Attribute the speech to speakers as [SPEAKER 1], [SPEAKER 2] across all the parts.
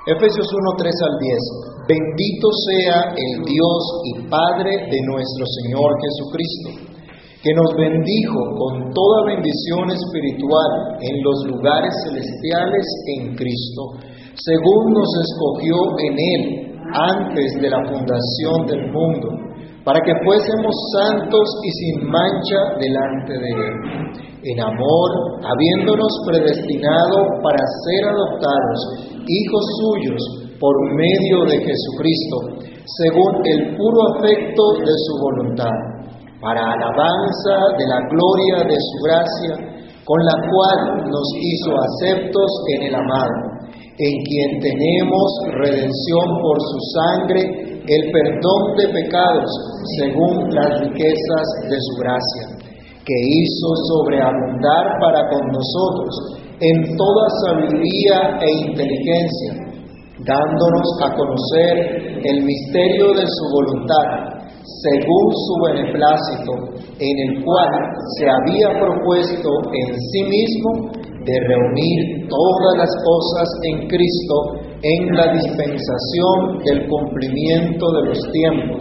[SPEAKER 1] Efesios 1, 3 al 10. Bendito sea el Dios y Padre de nuestro Señor Jesucristo, que nos bendijo con toda bendición espiritual en los lugares celestiales en Cristo, según nos escogió en Él antes de la fundación del mundo, para que fuésemos santos y sin mancha delante de Él, en amor, habiéndonos predestinado para ser adoptados hijos suyos por medio de Jesucristo, según el puro afecto de su voluntad, para alabanza de la gloria de su gracia, con la cual nos hizo aceptos en el amado, en quien tenemos redención por su sangre, el perdón de pecados, según las riquezas de su gracia, que hizo sobreabundar para con nosotros en toda sabiduría e inteligencia, dándonos a conocer el misterio de su voluntad, según su beneplácito, en el cual se había propuesto en sí mismo de reunir todas las cosas en Cristo en la dispensación del cumplimiento de los tiempos,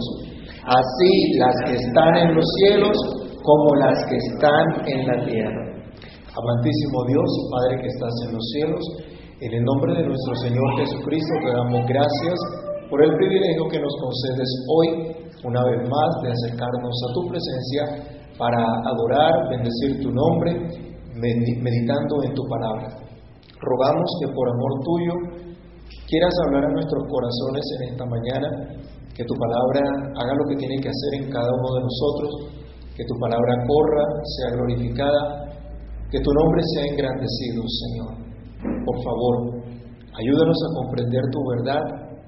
[SPEAKER 1] así las que están en los cielos como las que están en la tierra. Amantísimo Dios, Padre que estás en los cielos, en el nombre de nuestro Señor Jesucristo te damos gracias por el privilegio que nos concedes hoy, una vez más, de acercarnos a tu presencia para adorar, bendecir tu nombre, meditando en tu palabra. Rogamos que por amor tuyo quieras hablar a nuestros corazones en esta mañana, que tu palabra haga lo que tiene que hacer en cada uno de nosotros, que tu palabra corra, sea glorificada, que tu nombre sea engrandecido, Señor. Por favor, ayúdanos a comprender tu verdad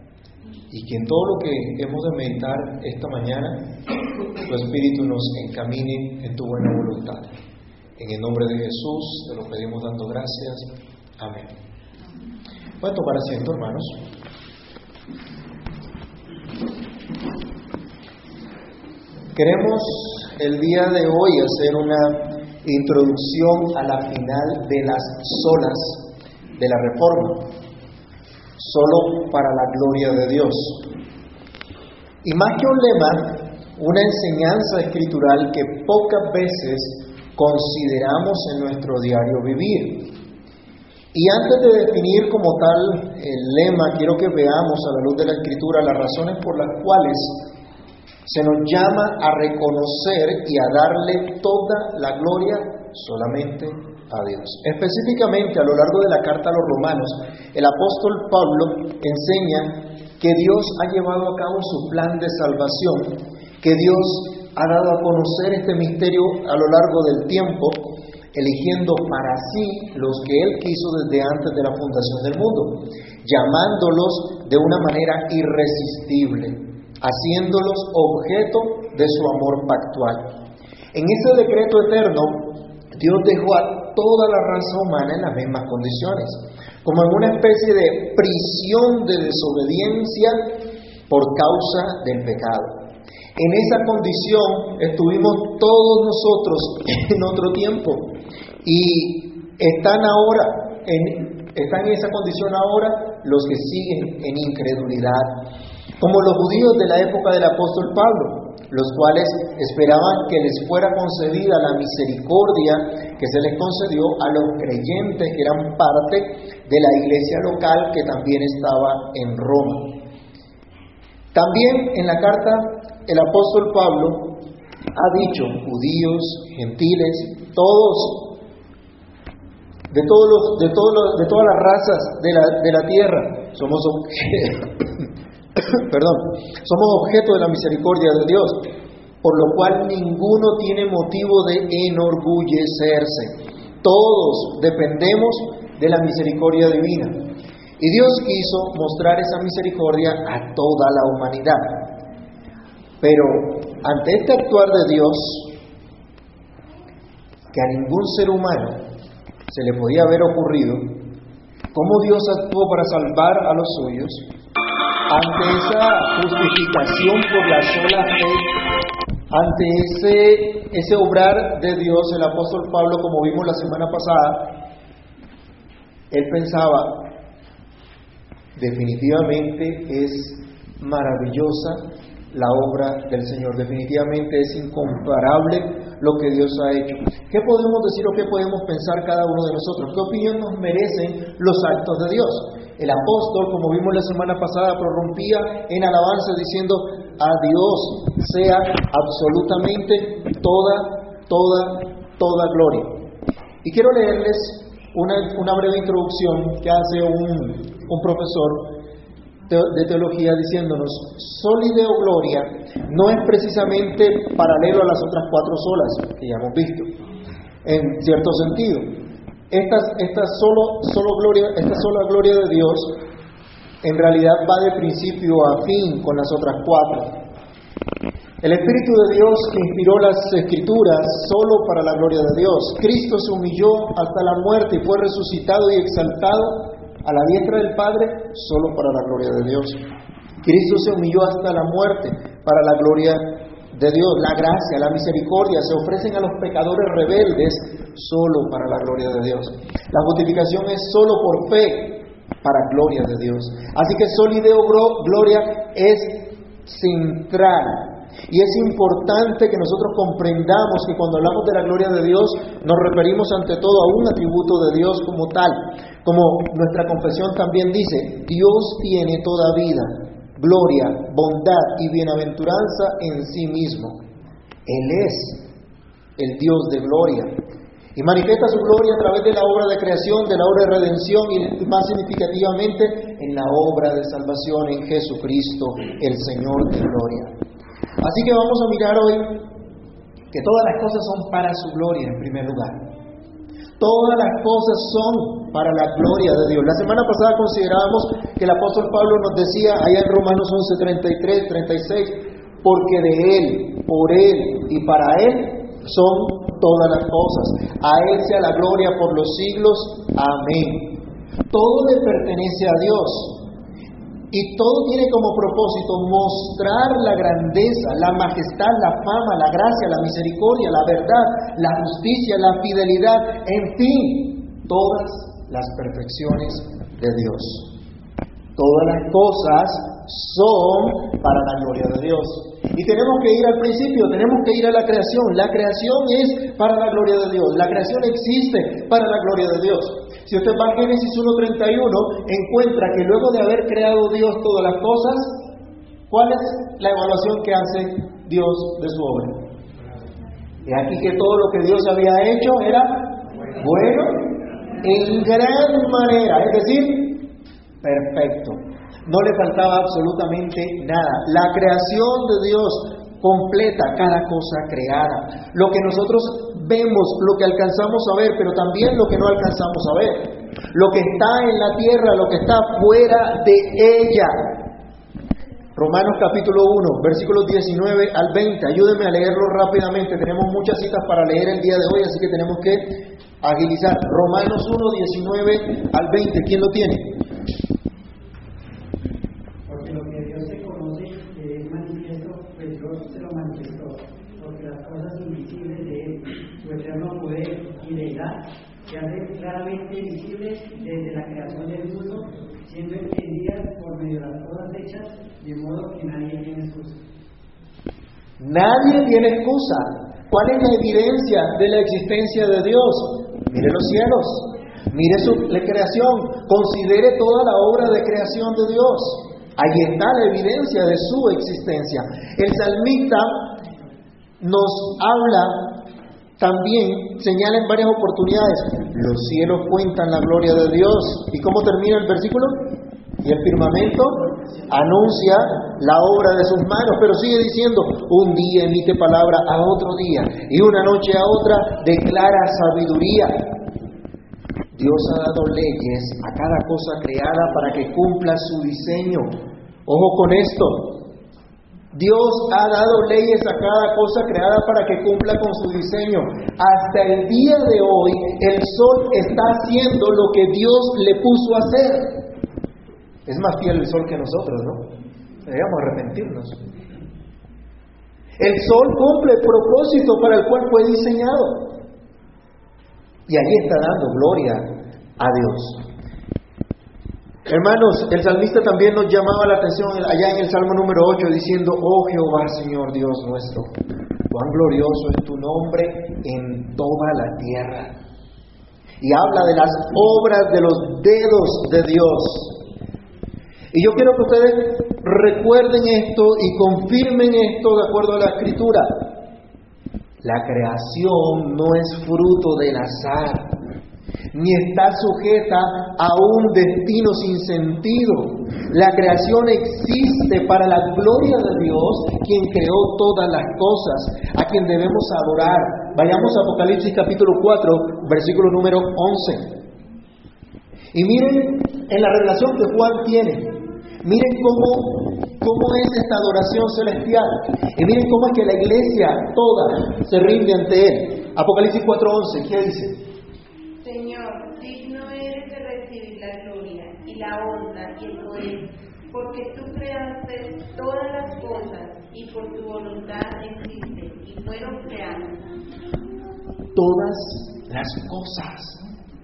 [SPEAKER 1] y que en todo lo que hemos de meditar esta mañana, tu Espíritu nos encamine en tu buena voluntad. En el nombre de Jesús te lo pedimos dando gracias. Amén. Pueden tomar asiento, hermanos. Queremos el día de hoy hacer una introducción a la final de las solas de la Reforma, solo para la gloria de Dios. Y más que un lema, una enseñanza escritural que pocas veces consideramos en nuestro diario vivir. Y antes de definir como tal el lema, quiero que veamos a la luz de la Escritura las razones por las cuales se nos llama a reconocer y a darle toda la gloria solamente a Dios. Específicamente, a lo largo de la carta a los Romanos, el apóstol Pablo enseña que Dios ha llevado a cabo su plan de salvación, que Dios ha dado a conocer este misterio a lo largo del tiempo, eligiendo para sí los que Él quiso desde antes de la fundación del mundo, llamándolos de una manera irresistible, haciéndolos objeto de su amor pactual. En ese decreto eterno, Dios dejó a toda la raza humana en las mismas condiciones, como en una especie de prisión de desobediencia por causa del pecado. En esa condición estuvimos todos nosotros en otro tiempo y están en esa condición ahora los que siguen en incredulidad, como los judíos de la época del apóstol Pablo, los cuales esperaban que les fuera concedida la misericordia que se les concedió a los creyentes que eran parte de la iglesia local que también estaba en Roma. También en la carta el apóstol Pablo ha dicho, judíos, gentiles, todos, de todas las razas de la tierra, somos objeto de la misericordia de Dios, por lo cual ninguno tiene motivo de enorgullecerse. Todos dependemos de la misericordia divina. Y Dios quiso mostrar esa misericordia a toda la humanidad. Pero ante este actuar de Dios, que a ningún ser humano se le podía haber ocurrido, ¿cómo Dios actuó para salvar a los suyos? Ante esa justificación por la sola fe, ante ese obrar de Dios, el apóstol Pablo, como vimos la semana pasada, él pensaba, Definitivamente es maravillosa la obra del Señor. Definitivamente es incomparable lo que Dios ha hecho. ¿Qué podemos decir o qué podemos pensar cada uno de nosotros? ¿Qué opinión nos merecen los actos de Dios? El apóstol, como vimos la semana pasada, prorrumpía en alabanza diciendo: a Dios sea absolutamente toda gloria. Y quiero leerles una breve introducción que hace un profesor de teología diciéndonos: soli Deo gloria no es precisamente paralelo a las otras 4 solas que ya hemos visto, en cierto sentido. Esta sola gloria de Dios en realidad va de principio a fin con las otras 4. El Espíritu de Dios que inspiró las Escrituras solo para la gloria de Dios. Cristo se humilló hasta la muerte y fue resucitado y exaltado a la diestra del Padre solo para la gloria de Dios. Cristo se humilló hasta la muerte para la gloria de Dios. La gracia, la misericordia se ofrecen a los pecadores rebeldes solo para la gloria de Dios. La justificación es solo por fe para gloria de Dios. Así que soli Deo gloria es central. Y es importante que nosotros comprendamos que cuando hablamos de la gloria de Dios nos referimos ante todo a un atributo de Dios como tal. Como nuestra confesión también dice: Dios tiene toda vida, gloria, bondad y bienaventuranza en sí mismo. Él es el Dios de gloria y manifiesta su gloria a través de la obra de creación, de la obra de redención y más significativamente en la obra de salvación en Jesucristo, el Señor de gloria. Así que vamos a mirar hoy que todas las cosas son para su gloria en primer lugar. Todas las cosas son para la gloria de Dios. La semana pasada considerábamos que el apóstol Pablo nos decía allá en Romanos 11, 33, 36, porque de Él, por Él y para Él son todas las cosas. A Él sea la gloria por los siglos. Amén. Todo le pertenece a Dios. Y todo tiene como propósito mostrar la grandeza, la majestad, la fama, la gracia, la misericordia, la verdad, la justicia, la fidelidad, en fin, todas las perfecciones de Dios. Todas las cosas son para la gloria de Dios. Y tenemos que ir al principio, tenemos que ir a la creación. La creación es para la gloria de Dios. La creación existe para la gloria de Dios. Si usted va a Génesis 1:31, encuentra que luego de haber creado Dios todas las cosas, ¿cuál es la evaluación que hace Dios de su obra? Y aquí que todo lo que Dios había hecho era bueno en gran manera, es decir, perfecto. No le faltaba absolutamente nada. La creación de Dios completa cada cosa creada. Lo que nosotros vemos, lo que alcanzamos a ver, pero también lo que no alcanzamos a ver. Lo que está en la tierra, lo que está fuera de ella. Romanos capítulo 1, versículos 19 al 20. Ayúdenme a leerlo rápidamente. Tenemos muchas citas para leer el día de hoy, así que tenemos que agilizar. Romanos 1, 19 al 20. ¿Quién lo tiene?
[SPEAKER 2] Porque lo que Dios se conoce es manifiesto, pues Dios se lo manifestó. Porque las cosas invisibles de Él, su eterno poder y deidad, se hacen claramente visibles desde la creación del mundo, siendo entendidas por medio de las cosas hechas, de modo que nadie tiene excusa.
[SPEAKER 1] Nadie tiene excusa. ¿Cuál es la evidencia de la existencia de Dios? Mire los cielos, mire su creación, considere toda la obra de creación de Dios. Ahí está la evidencia de su existencia. El salmista nos habla también, señala en varias oportunidades: los cielos cuentan la gloria de Dios. ¿Y cómo termina el versículo? Y el firmamento anuncia la obra de sus manos, pero sigue diciendo: un día emite palabra a otro día, y una noche a otra declara sabiduría. Dios ha dado leyes a cada cosa creada para que cumpla su diseño. Ojo con esto. Dios ha dado leyes a cada cosa creada para que cumpla con su diseño. Hasta el día de hoy, el sol está haciendo lo que Dios le puso a hacer. Es más fiel el sol que nosotros, ¿no? Deberíamos arrepentirnos. El sol cumple el propósito para el cual fue diseñado. Y allí está dando gloria a Dios. Hermanos, el salmista también nos llamaba la atención allá en el Salmo número 8 diciendo: oh Jehová, Señor Dios nuestro, cuán glorioso es tu nombre en toda la tierra. Y habla de las obras de los dedos de Dios. Y yo quiero que ustedes recuerden esto y confirmen esto de acuerdo a la Escritura. La creación no es fruto del azar, ni está sujeta a un destino sin sentido. La creación existe para la gloria de Dios, quien creó todas las cosas, a quien debemos adorar. Vayamos a Apocalipsis capítulo 4, versículo número 11. Y miren en la revelación que Juan tiene, miren cómo es esta adoración celestial. Y miren cómo es que la iglesia toda se rinde ante Él. Apocalipsis 4:11, ¿qué dice?
[SPEAKER 3] Señor, digno eres de recibir la gloria y la honra y el poder, porque tú creaste todas las cosas y por tu voluntad existen y fueron creadas.
[SPEAKER 1] Todas las cosas.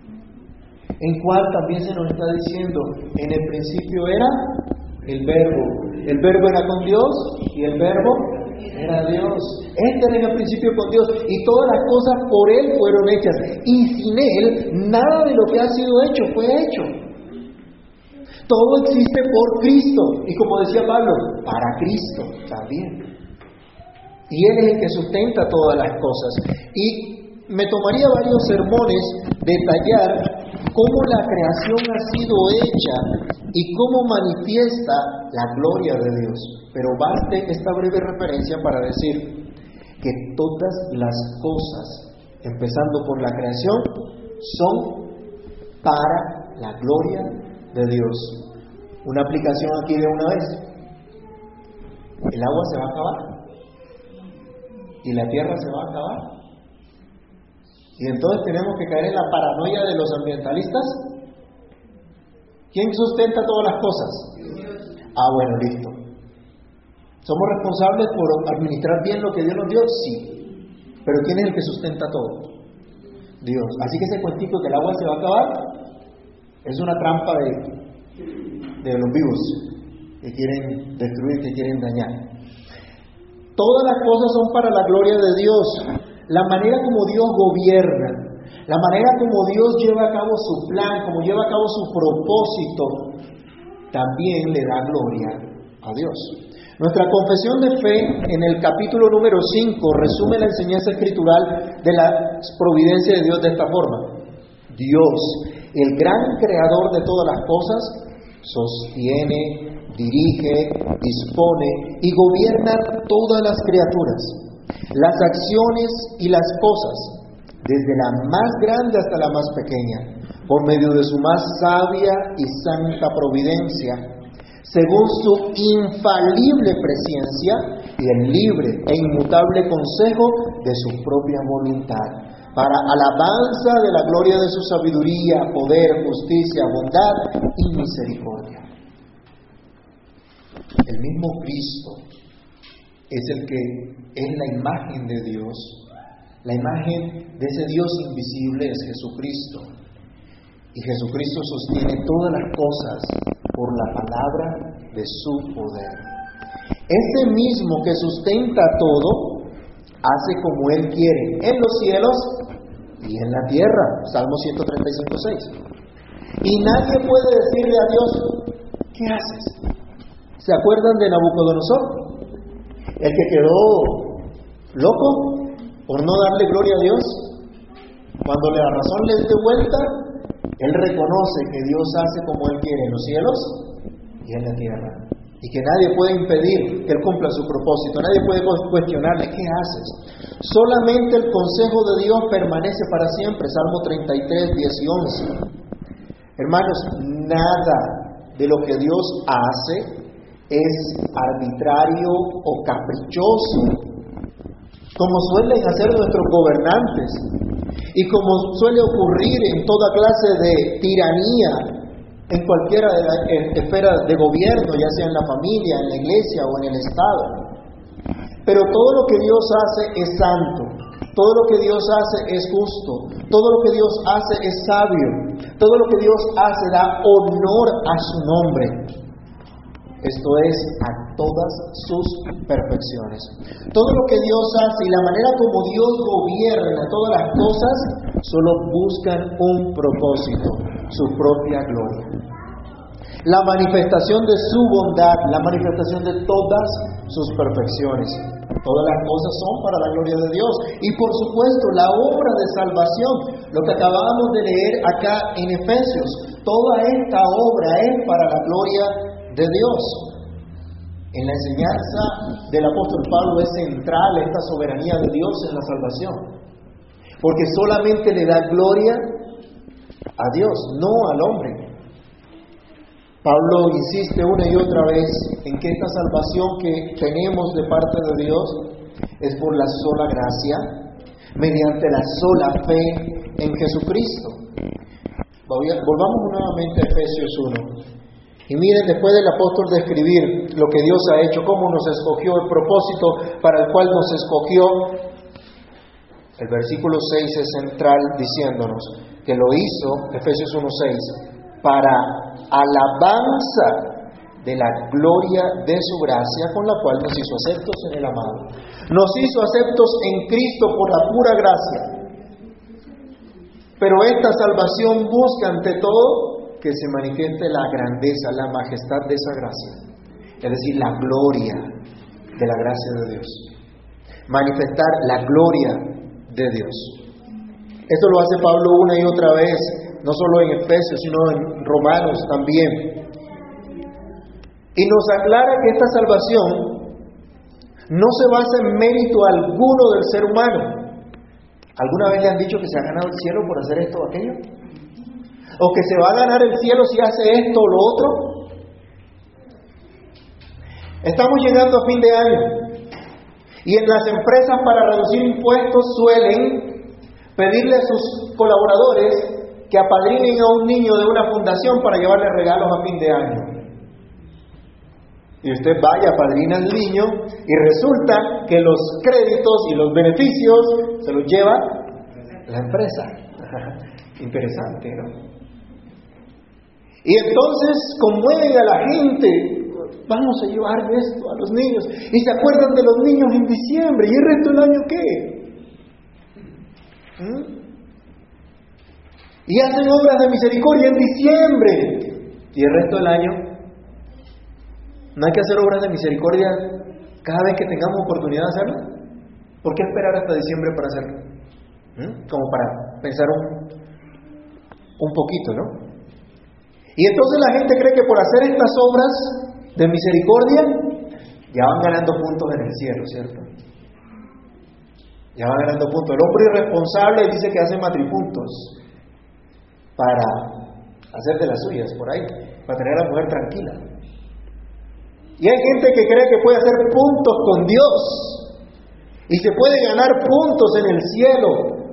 [SPEAKER 1] En cual también se nos está diciendo, en el principio era el Verbo. El Verbo era con Dios y el Verbo era Dios. Este era en el principio con Dios y todas las cosas por Él fueron hechas. Y sin Él, nada de lo que ha sido hecho fue hecho. Todo existe por Cristo. Y como decía Pablo, para Cristo también. Y Él es el que sustenta todas las cosas. Y me tomaría varios sermones detallar cómo la creación ha sido hecha y cómo manifiesta la gloria de Dios. Pero baste esta breve referencia para decir que todas las cosas, empezando por la creación, son para la gloria de Dios. Una aplicación aquí de una vez. El agua se va a acabar y la tierra se va a acabar. Y entonces tenemos que caer en la paranoia de los ambientalistas. ¿Quién sustenta todas las cosas? Ah, bueno, listo. ¿Somos responsables por administrar bien lo que Dios nos dio? Sí. Pero ¿quién es el que sustenta todo? Dios. Así que ese cuentico que el agua se va a acabar es una trampa de los vivos que quieren destruir, que quieren dañar. Todas las cosas son para la gloria de Dios. La manera como Dios gobierna, la manera como Dios lleva a cabo su plan, como lleva a cabo su propósito, también le da gloria a Dios. Nuestra confesión de fe en el capítulo número 5 resume la enseñanza escritural de la providencia de Dios de esta forma. Dios, el gran creador de todas las cosas, sostiene, dirige, dispone y gobierna todas las criaturas. Las acciones y las cosas, desde la más grande hasta la más pequeña, por medio de su más sabia y santa providencia, según su infalible presencia y el libre e inmutable consejo de su propia voluntad, para alabanza de la gloria de su sabiduría, poder, justicia, bondad y misericordia. El mismo Cristo es el que es la imagen de Dios. La imagen de ese Dios invisible es Jesucristo. Y Jesucristo sostiene todas las cosas por la palabra de su poder. Ese mismo que sustenta todo, hace como Él quiere, en los cielos y en la tierra. Salmo 135:6. Y nadie puede decirle a Dios, ¿qué haces? ¿Se acuerdan de Nabucodonosor? El que quedó loco por no darle gloria a Dios. Cuando la razón le dé vuelta, él reconoce que Dios hace como Él quiere en los cielos y en la tierra. Y que nadie puede impedir que Él cumpla su propósito. Nadie puede cuestionarle, ¿qué haces? Solamente el consejo de Dios permanece para siempre. Salmo 33, 10 y 11. Hermanos, nada de lo que Dios hace es arbitrario o caprichoso, como suelen hacer nuestros gobernantes y como suele ocurrir en toda clase de tiranía en cualquiera de las esferas de gobierno, ya sea en la familia, en la iglesia o en el Estado. Pero todo lo que Dios hace es santo, todo lo que Dios hace es justo, todo lo que Dios hace es sabio, Todo lo que Dios hace da honor a su nombre. Esto es, a todas sus perfecciones. Todo lo que Dios hace y la manera como Dios gobierna todas las cosas, solo buscan un propósito, su propia gloria. La manifestación de su bondad, la manifestación de todas sus perfecciones. Todas las cosas son para la gloria de Dios. Y por supuesto, la obra de salvación, lo que acabamos de leer acá en Efesios, toda esta obra es para la gloria de Dios. En la enseñanza del apóstol Pablo es central esta soberanía de Dios en la salvación. Porque solamente le da gloria a Dios, no al hombre. Pablo insiste una y otra vez en que esta salvación que tenemos de parte de Dios es por la sola gracia, mediante la sola fe en Jesucristo. Volvamos nuevamente a Efesios 1. Y miren, después del apóstol describir lo que Dios ha hecho, cómo nos escogió, el propósito para el cual nos escogió, el versículo 6 es central diciéndonos que lo hizo, Efesios 1:6, para alabanza de la gloria de su gracia, con la cual nos hizo aceptos en el amado. Nos hizo aceptos en Cristo por la pura gracia. Pero esta salvación busca ante todo que se manifieste la grandeza, la majestad de esa gracia. Es decir, la gloria de la gracia de Dios. Manifestar la gloria de Dios. Esto lo hace Pablo una y otra vez, no solo en Efesios, sino en Romanos también. Y nos aclara que esta salvación no se basa en mérito alguno del ser humano. ¿Alguna vez le han dicho que se ha ganado el cielo por hacer esto o aquello? ¿O que se va a ganar el cielo si hace esto o lo otro? Estamos llegando a fin de año. Y en las empresas, para reducir impuestos, suelen pedirle a sus colaboradores que apadrinen a un niño de una fundación para llevarle regalos a fin de año. Y usted vaya, apadrina al niño y resulta que los créditos y los beneficios se los lleva la empresa. Interesante, ¿no? Y entonces conmueven a la gente. Vamos a llevar esto a los niños. Y se acuerdan de los niños en diciembre. ¿Y el resto del año qué? Y hacen obras de misericordia en diciembre. ¿Y el resto del año? ¿No hay que hacer obras de misericordia cada vez que tengamos oportunidad de hacerlo? ¿Por qué esperar hasta diciembre para hacerlo? Como para pensar un poquito, ¿no? Y entonces la gente cree que por hacer estas obras de misericordia ya van ganando puntos en el cielo, ¿cierto? Ya van ganando puntos. El hombre irresponsable dice que hace matripuntos para hacer de las suyas por ahí, para tener a la mujer tranquila. Y hay gente que cree que puede hacer puntos con Dios y se puede ganar puntos en el cielo.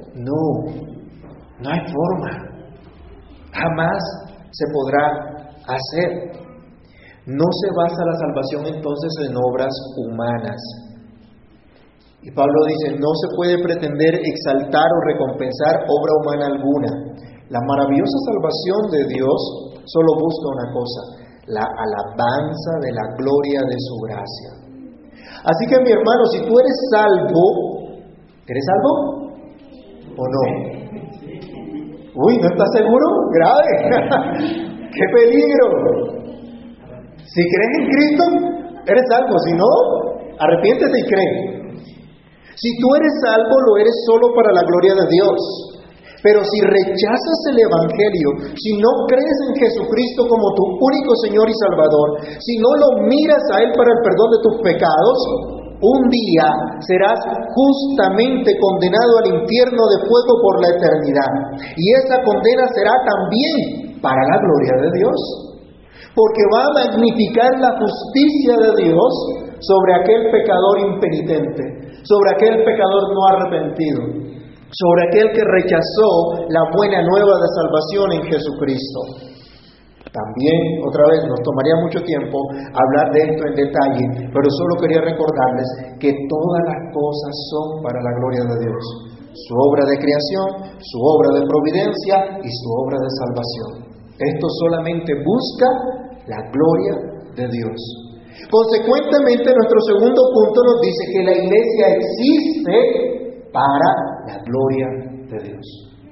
[SPEAKER 1] No hay forma. Jamás se podrá hacer. No se basa la salvación entonces en obras humanas. Y Pablo dice, no se puede pretender exaltar o recompensar obra humana alguna. La maravillosa salvación de Dios solo busca una cosa: la alabanza de la gloria de su gracia. Así que, mi hermano, si tú eres salvo, ¿eres salvo o no? Uy, ¿no estás seguro? ¡Grave! ¡Qué peligro! Si crees en Cristo, eres salvo. Si no, arrepiéntete y cree. Si tú eres salvo, lo eres solo para la gloria de Dios. Pero si rechazas el Evangelio, si no crees en Jesucristo como tu único Señor y Salvador, si no lo miras a Él para el perdón de tus pecados, un día serás justamente condenado al infierno de fuego por la eternidad. Y esa condena será también para la gloria de Dios, porque va a magnificar la justicia de Dios sobre aquel pecador impenitente, sobre aquel pecador no arrepentido, sobre aquel que rechazó la buena nueva de salvación en Jesucristo. También, otra vez, nos tomaría mucho tiempo hablar de esto en detalle, pero solo quería recordarles que todas las cosas son para la gloria de Dios. su obra de creación, su obra de providencia y su obra de salvación. Esto solamente busca la gloria de Dios. Consecuentemente, nuestro segundo punto nos dice que la iglesia existe para la gloria de Dios.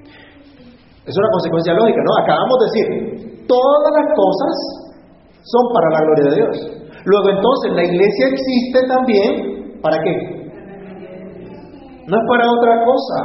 [SPEAKER 1] Es una consecuencia lógica, ¿no? Acabamos de decir, todas las cosas son para la gloria de Dios. Luego entonces, la iglesia existe también, ¿para qué? No es para otra cosa.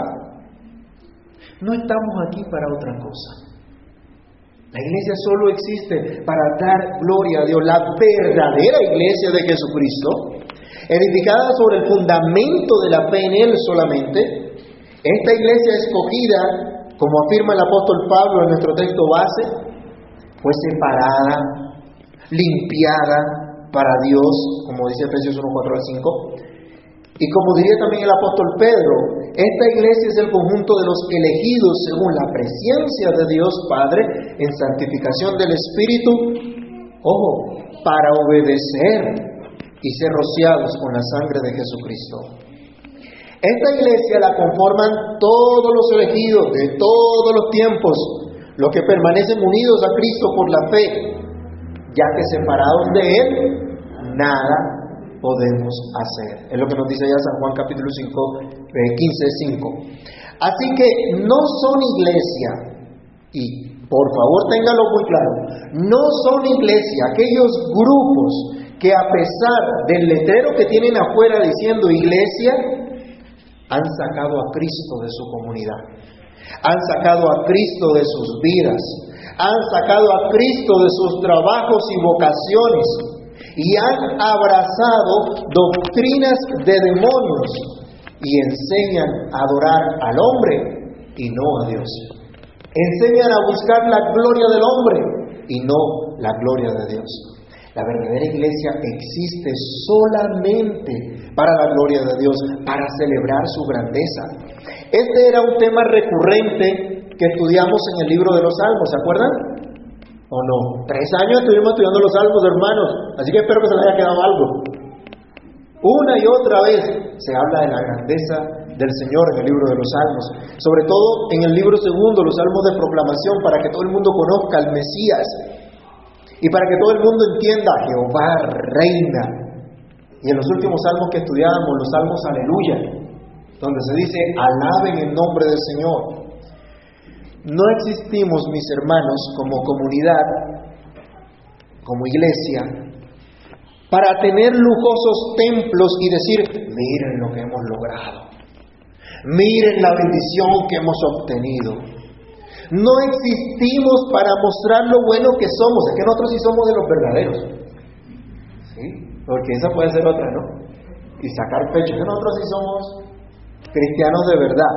[SPEAKER 1] No estamos aquí para otra cosa. La iglesia solo existe para dar gloria a Dios. La verdadera iglesia de Jesucristo, edificada sobre el fundamento de la fe en Él solamente, esta iglesia escogida, como afirma el apóstol Pablo en nuestro texto base, fue separada, limpiada para Dios, como dice Efesios 1, 4 al 5. Y como diría también el apóstol Pedro, esta iglesia es el conjunto de los elegidos según la presencia de Dios Padre en santificación del Espíritu, ojo, para obedecer y ser rociados con la sangre de Jesucristo. Esta iglesia la conforman todos los elegidos de todos los tiempos, los que permanecen unidos a Cristo por la fe, ya que separados de Él, nada podemos hacer. Es lo que nos dice ya San Juan capítulo 5, 15:5. Así que no son iglesia, y por favor ténganlo muy claro, no son iglesia aquellos grupos que a pesar del letrero que tienen afuera diciendo iglesia, han sacado a Cristo de su comunidad, han sacado a Cristo de sus vidas, han sacado a Cristo de sus trabajos y vocaciones, y han abrazado doctrinas de demonios y enseñan a adorar al hombre y no a Dios. Enseñan a buscar la gloria del hombre y no la gloria de Dios. La verdadera iglesia existe solamente para la gloria de Dios, para celebrar su grandeza. Este era un tema recurrente que estudiamos en el libro de los Salmos, ¿se acuerdan? ¿O no? 3 años estuvimos estudiando los Salmos, hermanos, así que espero que se les haya quedado algo. Una y otra vez se habla de la grandeza del Señor en el libro de los Salmos, sobre todo en el libro segundo, los Salmos de proclamación, para que todo el mundo conozca al Mesías y para que todo el mundo entienda: Jehová reina. Y en los últimos salmos que estudiábamos, los salmos aleluya, donde se dice: alaben el nombre del Señor. No existimos, mis hermanos, como comunidad, como iglesia, para tener lujosos templos y decir: miren lo que hemos logrado, miren la bendición que hemos obtenido. No existimos para mostrar lo bueno que somos. Es que nosotros sí somos de los verdaderos, ¿sí? Porque esa puede ser otra, ¿no? Y sacar pecho, que nosotros sí somos cristianos de verdad,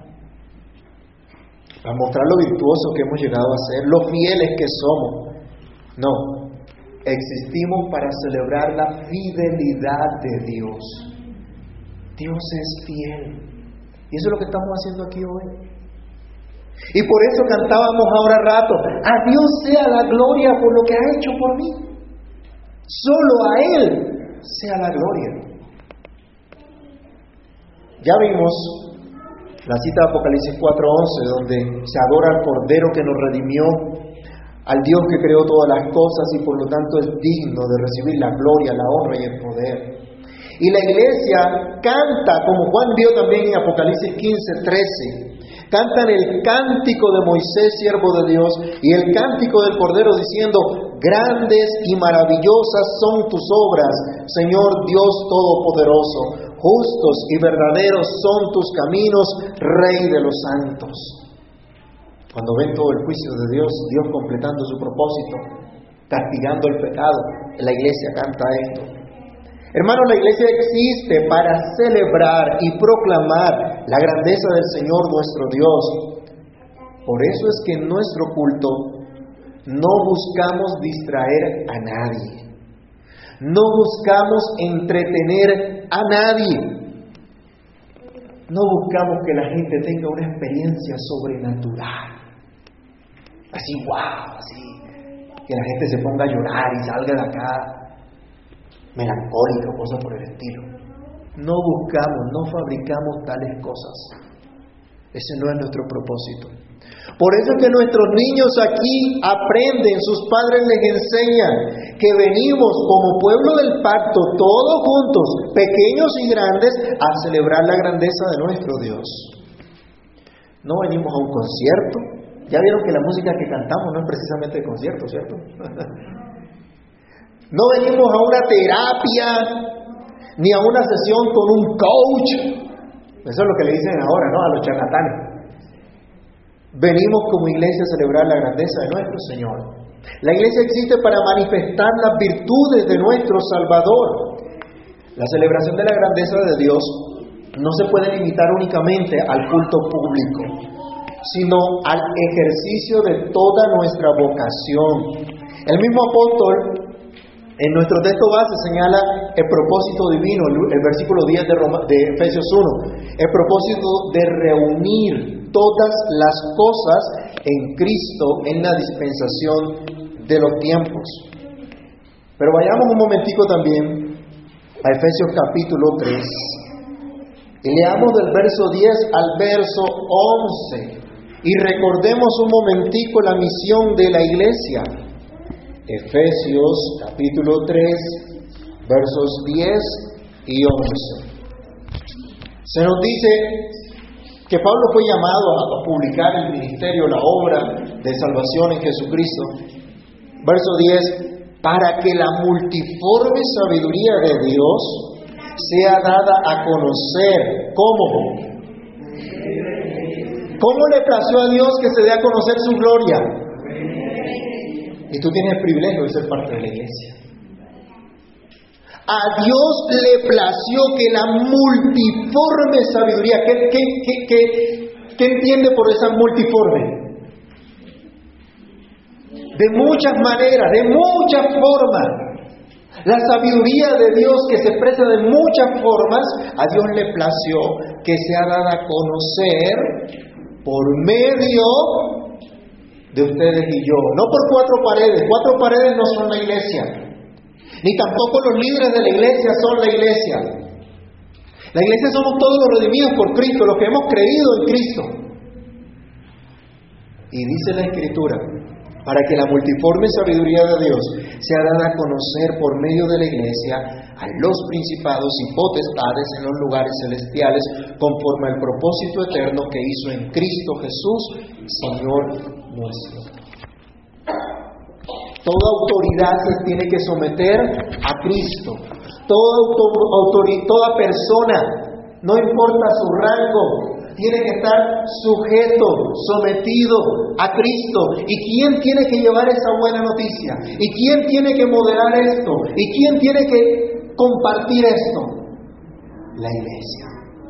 [SPEAKER 1] para mostrar lo virtuoso que hemos llegado a ser, lo fieles que somos. No, existimos para celebrar la fidelidad de Dios. Dios es fiel, y eso es lo que estamos haciendo aquí hoy. Y por eso cantábamos ahora rato: a Dios sea la gloria por lo que ha hecho por mí. Solo a Él sea la gloria. Ya vimos la cita de Apocalipsis 4:11, donde se adora al Cordero que nos redimió, al Dios que creó todas las cosas y por lo tanto es digno de recibir la gloria, la honra y el poder. Y la iglesia canta, como Juan vio también en Apocalipsis 15:13, cantan el cántico de Moisés, siervo de Dios, y el cántico del Cordero, diciendo: grandes y maravillosas son tus obras, Señor Dios Todopoderoso. Justos y verdaderos son tus caminos, Rey de los santos. Cuando ven todo el juicio de Dios, Dios completando su propósito, castigando el pecado, la iglesia canta esto. Hermanos, la iglesia existe para celebrar y proclamar la grandeza del Señor nuestro Dios. Por eso es que en nuestro culto no buscamos distraer a nadie. No buscamos entretener a nadie. No buscamos que la gente tenga una experiencia sobrenatural. Así, wow, así. Que la gente se ponga a llorar y salga de acá melancólica o cosas por el estilo. No buscamos, no fabricamos tales cosas. Ese no es nuestro propósito. Por eso es que nuestros niños aquí aprenden, sus padres les enseñan que venimos como pueblo del pacto, todos juntos, pequeños y grandes, a celebrar la grandeza de nuestro Dios. No venimos a un concierto. Ya vieron que la música que cantamos no es precisamente de concierto, ¿cierto? No venimos a una terapia, ni a una sesión con un coach. Eso es lo que le dicen ahora, ¿no? A los charlatanes. Venimos como iglesia a celebrar la grandeza de nuestro Señor. La iglesia existe para manifestar las virtudes de nuestro Salvador. La celebración de la grandeza de Dios no se puede limitar únicamente al culto público, sino al ejercicio de toda nuestra vocación. El mismo apóstol en nuestro texto base señala el propósito divino, el versículo 10 de Efesios 1, el propósito de reunir todas las cosas en Cristo en la dispensación de los tiempos. Pero vayamos un momentico también a Efesios capítulo 3 y leamos del verso 10 al verso 11 y recordemos un momentico la misión de la iglesia. Efesios capítulo 3 versos 10 y 11. Se nos dice que Pablo fue llamado a publicar el ministerio, la obra de salvación en Jesucristo. Verso 10, para que la multiforme sabiduría de Dios sea dada a conocer. ¿Cómo? ¿Cómo le plació a Dios que se dé a conocer su gloria? Y tú tienes el privilegio de ser parte de la iglesia. A Dios le plació que la multiforme sabiduría, ¿qué entiende por esa multiforme? De muchas maneras, de muchas formas. La sabiduría de Dios que se expresa de muchas formas, a Dios le plació que sea dada a conocer por medio de ustedes y yo. No por cuatro paredes no son la iglesia. Ni tampoco los líderes de la iglesia son la iglesia. La iglesia somos todos los redimidos por Cristo, los que hemos creído en Cristo. Y dice la Escritura, para que la multiforme sabiduría de Dios sea dada a conocer por medio de la iglesia a los principados y potestades en los lugares celestiales, conforme al propósito eterno que hizo en Cristo Jesús, Señor nuestro. Toda autoridad se tiene que someter a Cristo. Toda persona, no importa su rango, tiene que estar sujeto, sometido a Cristo. ¿Y quién tiene que llevar esa buena noticia? ¿Y quién tiene que moderar esto? ¿Y quién tiene que compartir esto? La iglesia.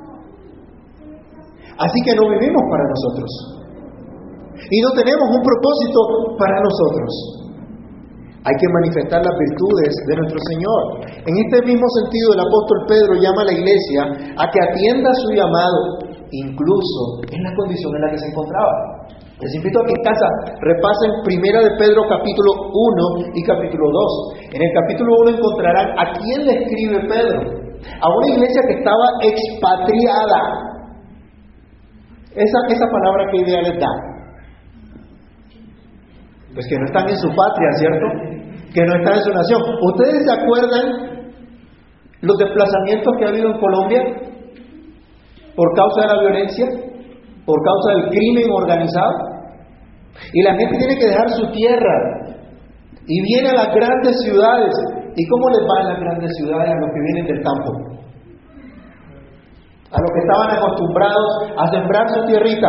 [SPEAKER 1] Así que no vivimos para nosotros. Y no tenemos un propósito para nosotros. Hay que manifestar las virtudes de nuestro Señor. En este mismo sentido, el apóstol Pedro llama a la iglesia a que atienda su llamado, incluso en la condición en la que se encontraba. Les invito a que en casa repasen 1 de Pedro capítulo 1 y capítulo 2. En el capítulo 1 encontrarán a quién le escribe Pedro. A una iglesia que estaba expatriada. Esa palabra, ¿qué idea les da? Pues que no están en su patria, ¿cierto? Que no están en su nación. ¿Ustedes se acuerdan los desplazamientos que ha habido en Colombia? Por causa de la violencia, por causa del crimen organizado. Y la gente tiene que dejar su tierra y viene a las grandes ciudades. ¿Y cómo les va en las grandes ciudades a los que vienen del campo? A los que estaban acostumbrados a sembrar su tierrita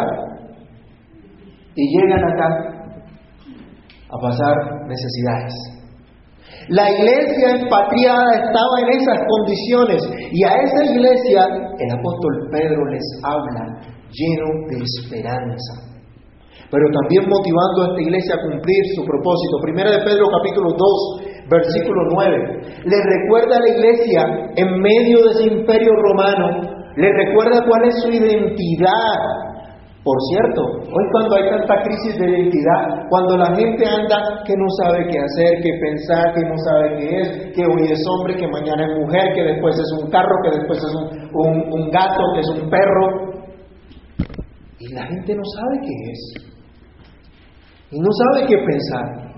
[SPEAKER 1] y llegan acá a pasar necesidades. La iglesia expatriada estaba en esas condiciones y a esa iglesia el apóstol Pedro les habla lleno de esperanza, pero también motivando a esta iglesia a cumplir su propósito. 1 de Pedro capítulo 2 versículo 9 le recuerda a la iglesia en medio de ese imperio romano, le recuerda cuál es su identidad. Por cierto, hoy cuando hay tanta crisis de identidad, cuando la gente anda que no sabe qué hacer, qué pensar, que no sabe qué es, que hoy es hombre, que mañana es mujer, que después es un carro, que después es un gato, que es un perro. Y la gente no sabe qué es. Y no sabe qué pensar.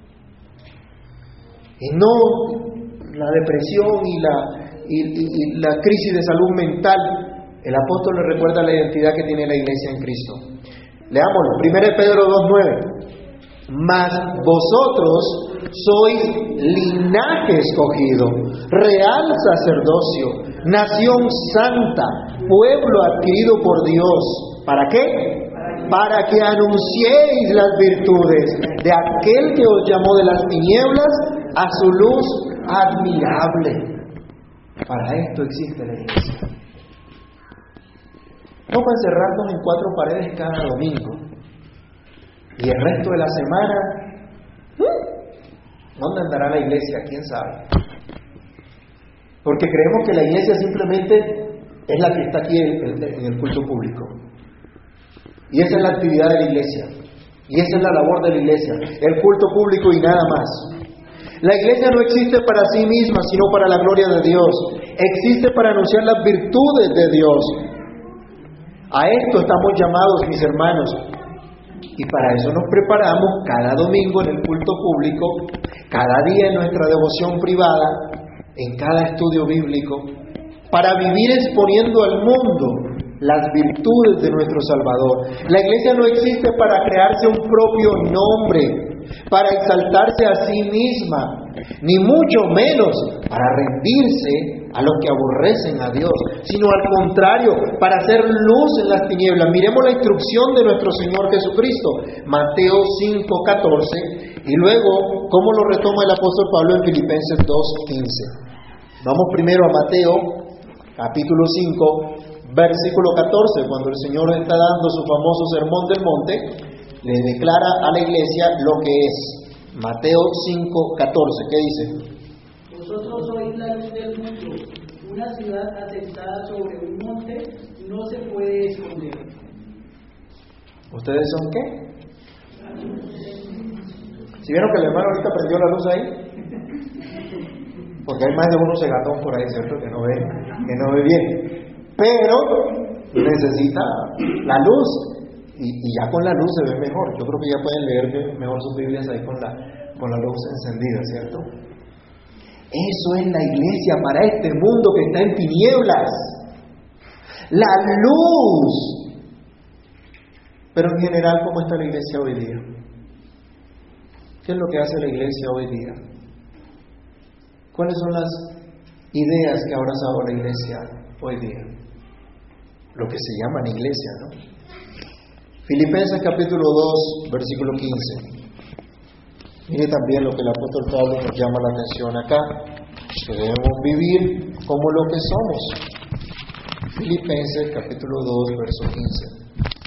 [SPEAKER 1] Y no la depresión y la crisis de salud mental. El apóstol le recuerda la identidad que tiene la iglesia en Cristo. Leámoslo. 1 Pedro 2:9. Mas vosotros sois linaje escogido, real sacerdocio, nación santa, pueblo adquirido por Dios. ¿Para qué? Para que anunciéis las virtudes de aquel que os llamó de las tinieblas a su luz admirable. Para esto existe la iglesia. No para encerrarnos en 4 paredes cada domingo y el resto de la semana, ¿dónde andará la iglesia? ¿Quién sabe? Porque creemos que la iglesia simplemente es la que está aquí en el culto público. Y esa es la actividad de la iglesia. Y esa es la labor de la iglesia. El culto público y nada más. La iglesia no existe para sí misma, sino para la gloria de Dios. Existe para anunciar las virtudes de Dios. A esto estamos llamados, mis hermanos. Y para eso nos preparamos cada domingo en el culto público, cada día en nuestra devoción privada, en cada estudio bíblico, para vivir exponiendo al mundo las virtudes de nuestro Salvador. La iglesia no existe para crearse un propio nombre, para exaltarse a sí misma, ni mucho menos para rendirse a los que aborrecen a Dios, sino al contrario, para hacer luz en las tinieblas. Miremos la instrucción de nuestro Señor Jesucristo, Mateo 5:14, y luego cómo lo retoma el apóstol Pablo en Filipenses 2:15. Vamos primero a Mateo, capítulo 5, versículo 14, cuando el Señor está dando su famoso sermón del monte, le declara a la iglesia lo que es. Mateo 5:14, ¿qué dice?
[SPEAKER 2] Vosotros sois la luz del mundo. Una ciudad asentada sobre un monte no se puede esconder.
[SPEAKER 1] ¿Ustedes son qué? ¿Si vieron que el hermano ahorita prendió la luz ahí? Porque hay más de uno cegatón por ahí, ¿cierto? Que no ve bien. Pero necesita la luz. Y ya con la luz se ve mejor. Yo creo que ya pueden leer mejor sus Biblias ahí con la luz encendida, ¿cierto? Eso es la iglesia para este mundo que está en tinieblas. La luz. Pero en general, ¿cómo está la iglesia hoy día? ¿Qué es lo que hace la iglesia hoy día? ¿Cuáles son las ideas que ha abrazado la iglesia hoy día? Lo que se llama iglesia, ¿no? Filipenses capítulo 2, versículo 15. Mire también lo que el apóstol Pablo nos llama la atención acá, que debemos vivir como lo que somos. Filipenses capítulo 2, verso 15.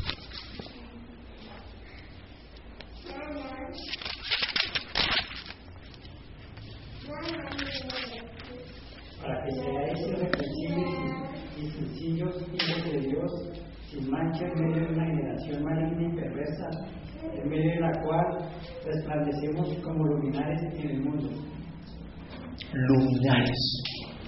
[SPEAKER 2] Para que seáis irreprensibles y sencillos hijos de Dios, sin mancha en medio de una generación maligna y perversa, en medio de la cual resplandecemos como luminares en el mundo.
[SPEAKER 1] Luminares.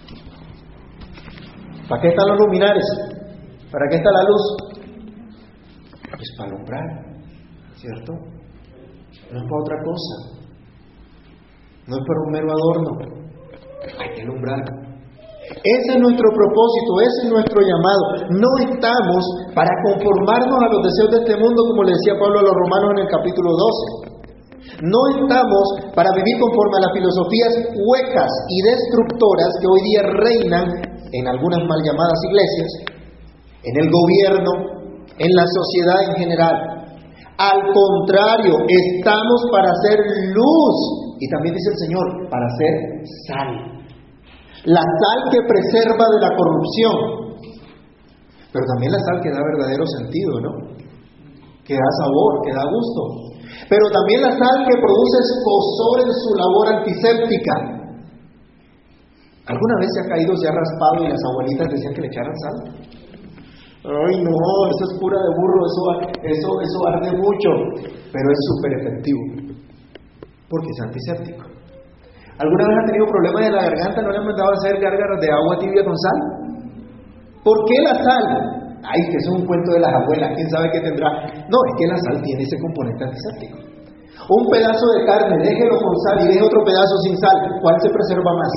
[SPEAKER 1] ¿Para qué están los luminares? ¿Para qué está la luz? Es para alumbrar, ¿cierto? No es para otra cosa. No es para un mero adorno. Hay que alumbrar. Ese es nuestro propósito, ese es nuestro llamado. No estamos para conformarnos a los deseos de este mundo, como le decía Pablo a los romanos en el capítulo 12. No estamos para vivir conforme a las filosofías huecas y destructoras que hoy día reinan en algunas mal llamadas iglesias, en el gobierno, en la sociedad en general. Al contrario, estamos para hacer luz, y también dice el Señor, para hacer sal. La sal que preserva de la corrupción, pero también la sal que da verdadero sentido, ¿no? Que da sabor, que da gusto. Pero también la sal que produce escozor en su labor antiséptica. ¿Alguna vez se ha caído, se ha raspado y las abuelitas decían que le echaran sal? Ay no, eso es cura de burro, eso arde mucho, pero es súper efectivo, porque es antiséptico. ¿Alguna vez han tenido problemas de la garganta? ¿No le han mandado a hacer gárgaras de agua tibia con sal? ¿Por qué la sal? Ay, que eso es un cuento de las abuelas, quién sabe qué tendrá. No, es que la sal tiene ese componente antiséptico. Un pedazo de carne, déjelo con sal y deje otro pedazo sin sal. ¿Cuál se preserva más?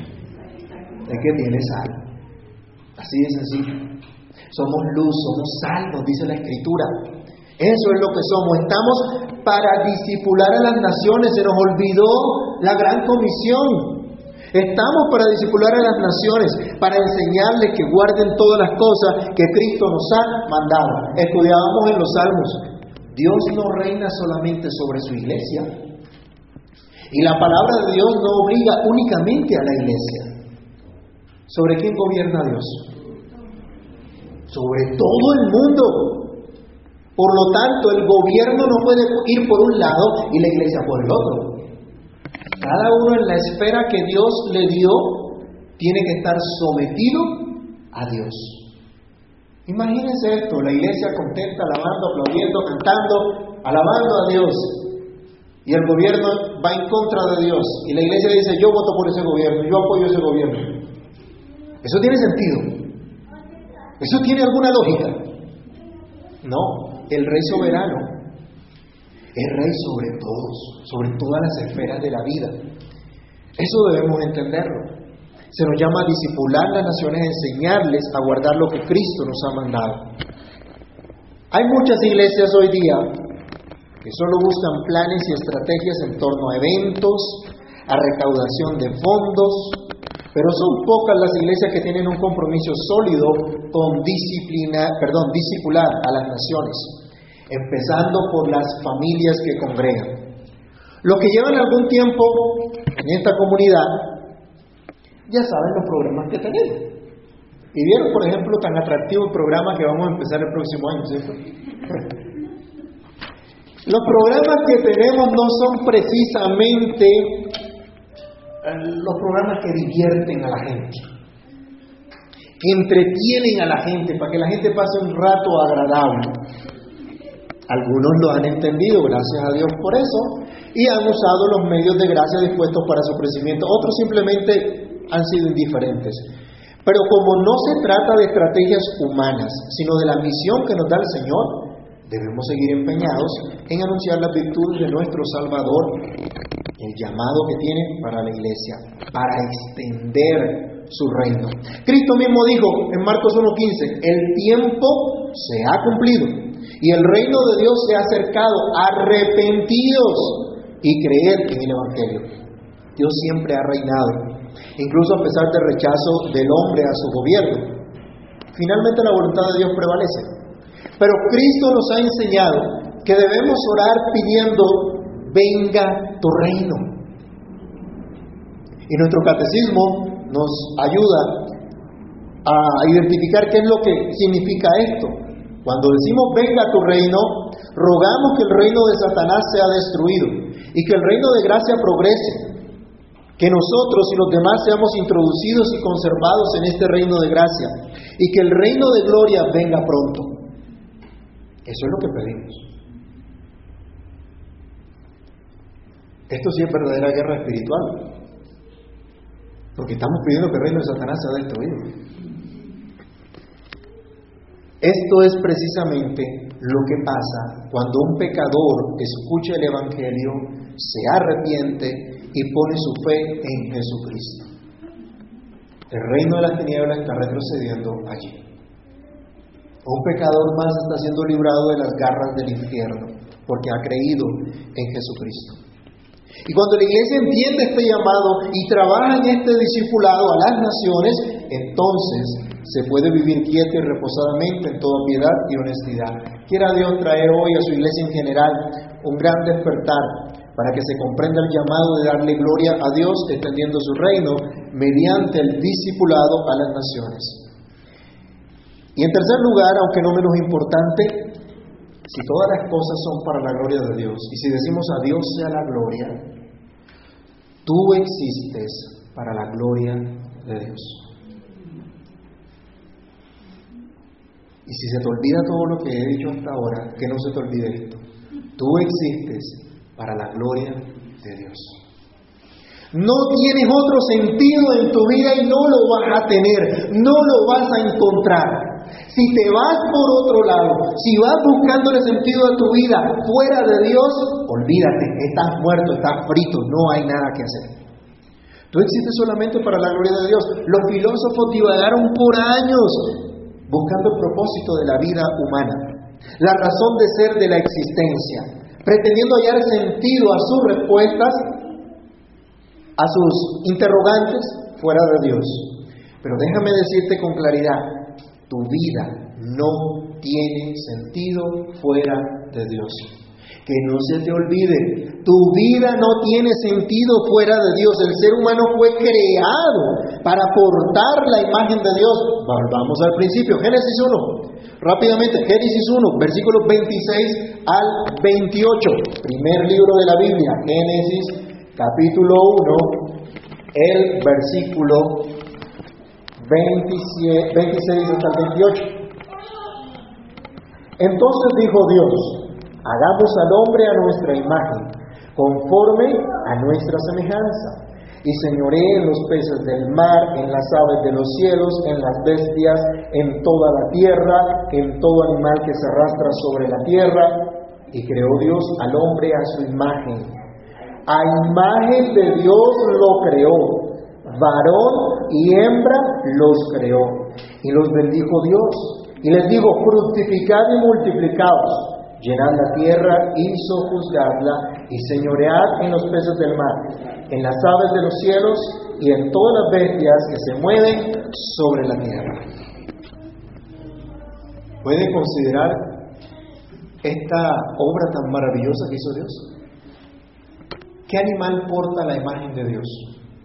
[SPEAKER 1] El que tiene sal. Así de sencillo. Somos luz, somos sal, nos dice la Escritura. Eso es lo que somos. Estamos para discipular a las naciones. Se nos olvidó la gran comisión. Estamos para discipular a las naciones, para enseñarles que guarden todas las cosas que Cristo nos ha mandado. Estudiábamos en los Salmos. Dios no reina solamente sobre su iglesia. Y la palabra de Dios no obliga únicamente a la iglesia. ¿Sobre quién gobierna Dios? Sobre todo el mundo. Por lo tanto, el gobierno no puede ir por un lado y la iglesia por el otro. Cada uno en la esfera que Dios le dio tiene que estar sometido a Dios. Imagínense esto, la iglesia contenta, alabando, aplaudiendo, cantando, alabando a Dios. Y el gobierno va en contra de Dios. Y la iglesia dice, yo voto por ese gobierno, yo apoyo ese gobierno. ¿Eso tiene sentido? ¿Eso tiene alguna lógica? No, el Rey soberano es Rey sobre todos, sobre todas las esferas de la vida. Eso debemos entenderlo. Se nos llama a discipular las naciones, a enseñarles a guardar lo que Cristo nos ha mandado. Hay muchas iglesias hoy día que solo buscan planes y estrategias en torno a eventos, a recaudación de fondos, pero son pocas las iglesias que tienen un compromiso sólido con discipular a las naciones, empezando por las familias que congregan. Los que llevan algún tiempo en esta comunidad ya saben los programas que tenemos. Y vieron, por ejemplo, tan atractivo el programa que vamos a empezar el próximo año, ¿cierto? Los programas que tenemos no son precisamente los programas que divierten a la gente, que entretienen a la gente, para que la gente pase un rato agradable. Algunos lo han entendido, gracias a Dios por eso, y han usado los medios de gracia dispuestos para su crecimiento. Otros simplemente han sido indiferentes. Pero como no se trata de estrategias humanas, sino de la misión que nos da el Señor, debemos seguir empeñados en anunciar las virtudes de nuestro Salvador, el llamado que tiene para la iglesia, para extender su reino. Cristo mismo dijo en Marcos 1:15, el tiempo se ha cumplido y el reino de Dios se ha acercado, arrepentidos y creed en el Evangelio. Dios siempre ha reinado, incluso a pesar del rechazo del hombre a su gobierno. Finalmente la voluntad de Dios prevalece. Pero Cristo nos ha enseñado que debemos orar pidiendo, venga tu reino. Y nuestro catecismo nos ayuda a identificar qué es lo que significa esto. Cuando decimos venga tu reino, rogamos que el reino de Satanás sea destruido y que el reino de gracia progrese. Que nosotros y los demás seamos introducidos y conservados en este reino de gracia y que el reino de gloria venga pronto. Eso es lo que pedimos. Esto sí es verdadera guerra espiritual, porque estamos pidiendo que el reino de Satanás sea destruido. Esto es precisamente lo que pasa cuando un pecador escucha el Evangelio, se arrepiente y pone su fe en Jesucristo. El reino de las tinieblas está retrocediendo allí. Un pecador más está siendo librado de las garras del infierno porque ha creído en Jesucristo. Y cuando la iglesia entiende este llamado y trabaja en este discipulado a las naciones, entonces se puede vivir quieta y reposadamente en toda piedad y honestidad. Quiera Dios traer hoy a su iglesia en general un gran despertar para que se comprenda el llamado de darle gloria a Dios extendiendo su reino mediante el discipulado a las naciones. Y en tercer lugar, aunque no menos importante, si todas las cosas son para la gloria de Dios, y si decimos a Dios sea la gloria, tú existes para la gloria de Dios. Y si se te olvida todo lo que he dicho hasta ahora, que no se te olvide esto. Tú existes para la gloria de Dios. No tienes otro sentido en tu vida y no lo vas a tener, no lo vas a encontrar. Si te vas por otro lado, si vas buscando el sentido de tu vida fuera de Dios, olvídate, estás muerto, estás frito, no hay nada que hacer. Tú existes solamente para la gloria de Dios. Los filósofos divagaron por años buscando el propósito de la vida humana, la razón de ser de la existencia, pretendiendo hallar sentido a sus respuestas, a sus interrogantes fuera de Dios. Pero déjame decirte con claridad, tu vida no tiene sentido fuera de Dios. Que no se te olvide, tu vida no tiene sentido fuera de Dios. El ser humano fue creado para portar la imagen de Dios. Vamos al principio, Génesis 1. Rápidamente, Génesis 1, versículos 26 al 28. Primer libro de la Biblia, Génesis capítulo 1, el versículo 26 hasta el 28. Entonces dijo Dios: hagamos al hombre a nuestra imagen, conforme a nuestra semejanza, y señoree en los peces del mar, en las aves de los cielos, en las bestias, en toda la tierra, en todo animal que se arrastra sobre la tierra. Y creó Dios al hombre a su imagen. A imagen de Dios lo creó, varón y hembra los creó. Y los bendijo Dios, y les dijo: fructificad y multiplicaos, llenad la tierra y sojuzgadla, y señoread en los peces del mar, en las aves de los cielos, y en todas las bestias que se mueven sobre la tierra. ¿Puede considerar esta obra tan maravillosa que hizo Dios? ¿Qué animal porta la imagen de Dios?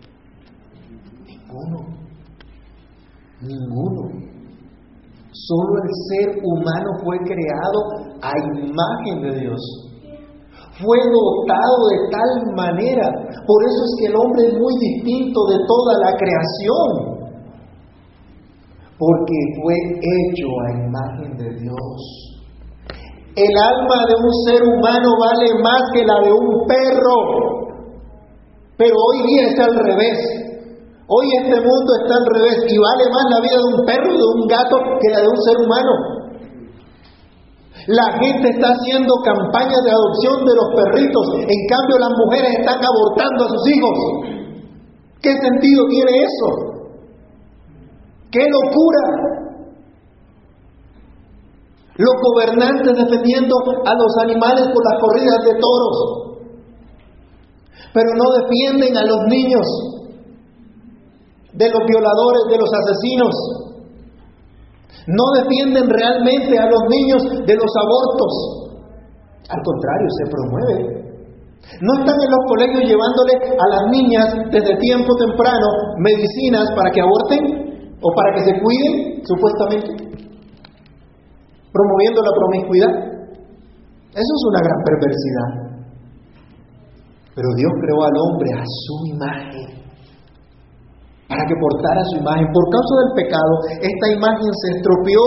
[SPEAKER 1] Ninguno. Solo el ser humano fue creado a imagen de Dios. Fue dotado de tal manera. Por eso es que el hombre es muy distinto de toda la creación. Porque fue hecho a imagen de Dios. El alma de un ser humano vale más que la de un perro. Pero hoy día es al revés. Hoy este mundo está al revés y vale más la vida de un perro y de un gato que la de un ser humano. La gente está haciendo campañas de adopción de los perritos, en cambio las mujeres están abortando a sus hijos. ¿Qué sentido tiene eso? ¡Qué locura! Los gobernantes defendiendo a los animales por las corridas de toros, pero no defienden a los niños de los violadores, de los asesinos. No defienden realmente a los niños de los abortos. Al contrario, se promueve. No están en los colegios llevándole a las niñas desde tiempo temprano medicinas para que aborten o para que se cuiden, supuestamente, promoviendo la promiscuidad. Eso es una gran perversidad. Pero Dios creó al hombre a su imagen, para que portara su imagen. Por causa del pecado, esta imagen se estropeó.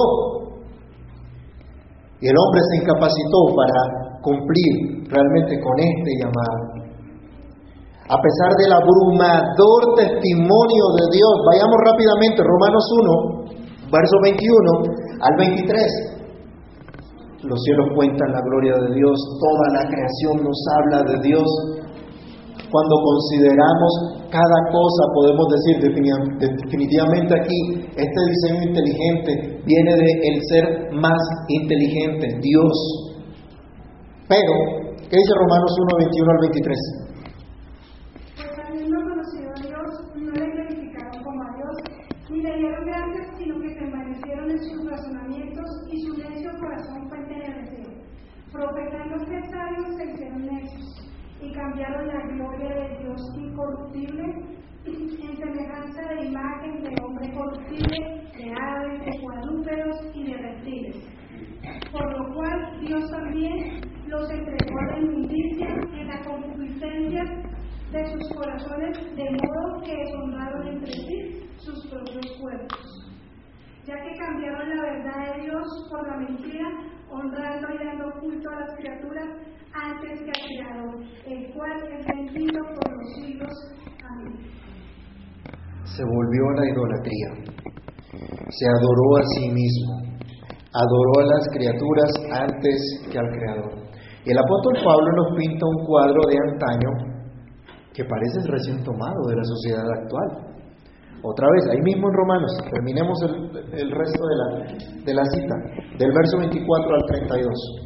[SPEAKER 1] Y el hombre se incapacitó para cumplir realmente con este llamado. A pesar del abrumador testimonio de Dios, vayamos rápidamente, Romanos 1, verso 21 al 23. Los cielos cuentan la gloria de Dios, toda la creación nos habla de Dios. Cuando consideramos cada cosa, podemos decir definitivamente aquí, este diseño inteligente viene del ser más inteligente, Dios. Pero, ¿qué dice Romanos 1, 21 al 23?
[SPEAKER 4] Pues habiendo conocido a Dios, no le glorificaron como a Dios, ni le dieron gracias, sino que permanecieron en sus razonamientos, y su necio corazón fue entenebrecido. Profetando que sabios se hicieron necios, y cambiaron la gloria de Dios incorruptible en semejanza de imagen de hombre corruptible, de aves, de cuadrúpedos y de reptiles. Por lo cual Dios también los entregó a la inmundicia en la concupiscencia de sus corazones, de modo que deshonraron entre sí sus propios cuerpos. Ya que cambiaron la verdad de Dios por la mentira, honrando y dando culto a las criaturas antes que al Creador, el cual es bendito por los siglos. Amén.
[SPEAKER 1] Se volvió a la idolatría. Se adoró a sí mismo, adoró a las criaturas antes que al Creador. Y el apóstol Pablo nos pinta un cuadro de antaño que parece recién tomado de la sociedad actual. Otra vez, ahí mismo en Romanos, terminemos el resto de la cita, del verso 24 al 32.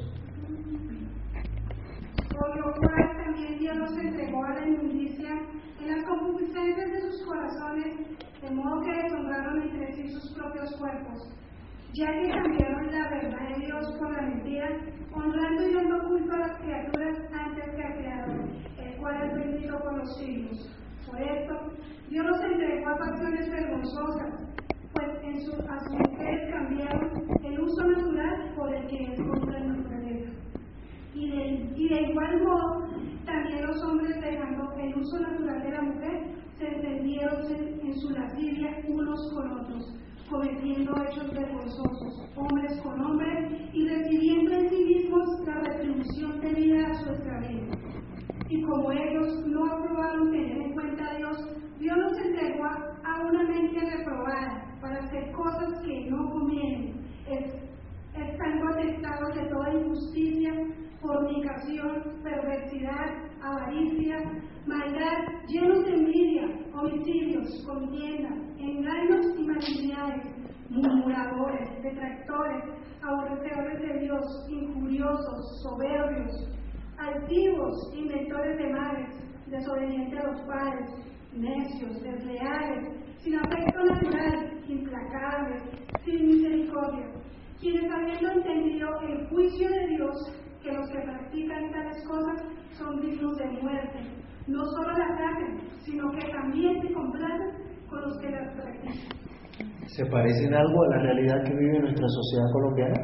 [SPEAKER 4] Por lo cual también Dios los entregó a la inmundicia en las concupiscencias de sus corazones, de modo que deshonraron entre sí sus propios cuerpos, ya que cambiaron la verdad de Dios por la mentira, honrando y dando culto a las criaturas antes que al Creador, el cual es bendito por los siglos. Por esto, Dios los entregó a pasiones vergonzosas, pues a sus mujeres cambiaron el uso natural por el que es contra la naturaleza. Y de igual modo, también los hombres, dejando el uso natural de la mujer, se encendieron en su lascivia unos con otros, cometiendo hechos vergonzosos, hombres con hombres, y recibiendo en sí mismos la retribución debida a su extravío. Y como ellos no aprobaron tener en cuenta a Dios, Dios los entregó a una mente reprobada para hacer cosas que no convienen, estando atestados de toda injusticia, fornicación, perversidad, avaricia, maldad, llenos de envidia, homicidios, contienda, engaños y malignidades, murmuradores, detractores, aborrecedores de Dios, injuriosos, soberbios, altivos, inventores de males, desobedientes a los padres, necios, desleales, sin afecto natural, implacables, sin misericordia, quienes habiendo entendido el juicio de Dios, que los que practican tales cosas son dignos de muerte, no solo las hacen, sino que también se complacen con los que las practican.
[SPEAKER 1] ¿Se parecen algo a la realidad que vive nuestra sociedad colombiana?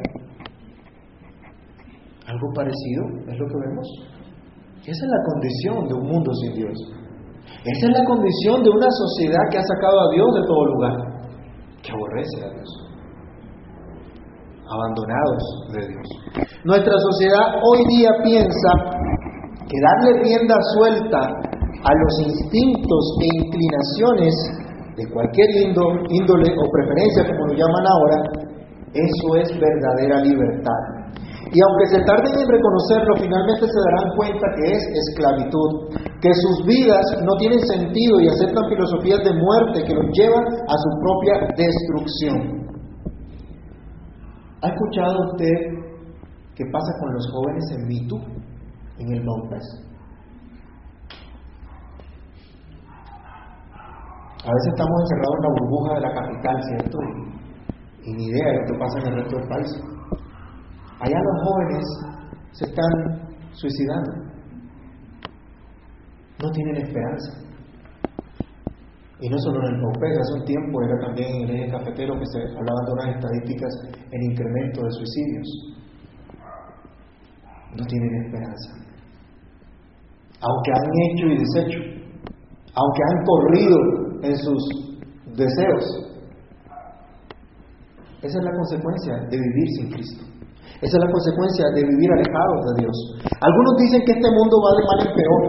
[SPEAKER 1] ¿Algo parecido es lo que vemos? Esa es la condición de un mundo sin Dios. Esa es la condición de una sociedad que ha sacado a Dios de todo lugar, que aborrece a Dios, abandonados de Dios. Nuestra sociedad hoy día piensa que darle rienda suelta a los instintos e inclinaciones de cualquier índole o preferencia, como lo llaman ahora, eso es verdadera libertad. Y aunque se tarden en reconocerlo, finalmente se darán cuenta que es esclavitud, que sus vidas no tienen sentido y aceptan filosofías de muerte que los llevan a su propia destrucción. ¿Ha escuchado usted qué pasa con los jóvenes en Me Too, en el Bautas? A veces estamos encerrados en la burbuja de la capital, ¿cierto? Y ni idea de lo que pasa en el resto del país. Allá los jóvenes se están suicidando. No tienen esperanza. Y no solo en el Paupés, hace un tiempo era también en el eje cafetero que se hablaban de unas estadísticas en incremento de suicidios. No tienen esperanza. Aunque han hecho y deshecho, aunque han corrido en sus deseos. Esa es la consecuencia de vivir sin Cristo. Esa es la consecuencia de vivir alejados de Dios. Algunos dicen que este mundo va de mal en peor.